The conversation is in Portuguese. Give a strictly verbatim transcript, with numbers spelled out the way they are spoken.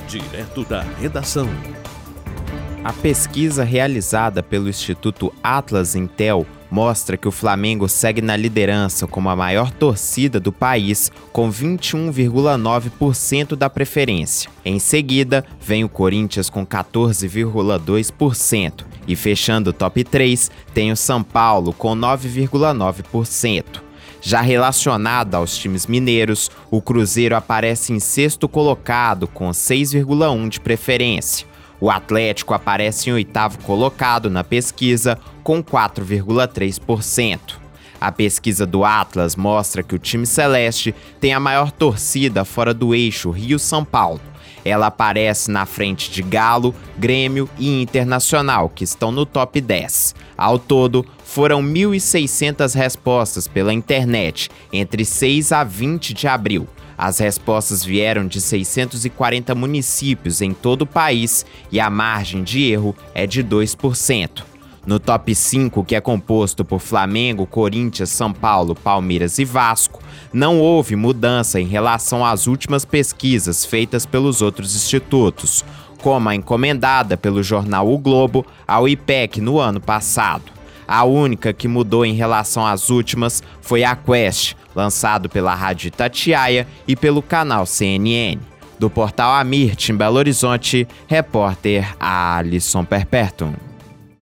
Direto da redação. A pesquisa realizada pelo Instituto Atlas Intel mostra que o Flamengo segue na liderança como a maior torcida do país, com vinte e um vírgula nove por cento da preferência. Em seguida, vem o Corinthians com quatorze vírgula dois por cento e fechando o top três, tem o São Paulo com nove vírgula nove por cento. Já relacionado aos times mineiros, o Cruzeiro aparece em sexto colocado com seis vírgula um por cento de preferência. O Atlético aparece em oitavo colocado na pesquisa com quatro vírgula três por cento. A pesquisa do Atlas mostra que o time celeste tem a maior torcida fora do eixo Rio-São Paulo. Ela aparece na frente de Galo, Grêmio e Internacional, que estão no top dez. Ao todo, foram mil e seiscentas respostas pela internet entre seis a vinte de abril. As respostas vieram de seiscentos e quarenta municípios em todo o país e a margem de erro é de dois por cento. No top cinco, que é composto por Flamengo, Corinthians, São Paulo, Palmeiras e Vasco, não houve mudança em relação às últimas pesquisas feitas pelos outros institutos, como a encomendada pelo jornal O Globo ao I P E C no ano passado. A única que mudou em relação às últimas foi a Quest, lançado pela Rádio Itatiaia e pelo canal C N N. Do portal Amirte, em Belo Horizonte, repórter Alisson Perpertum.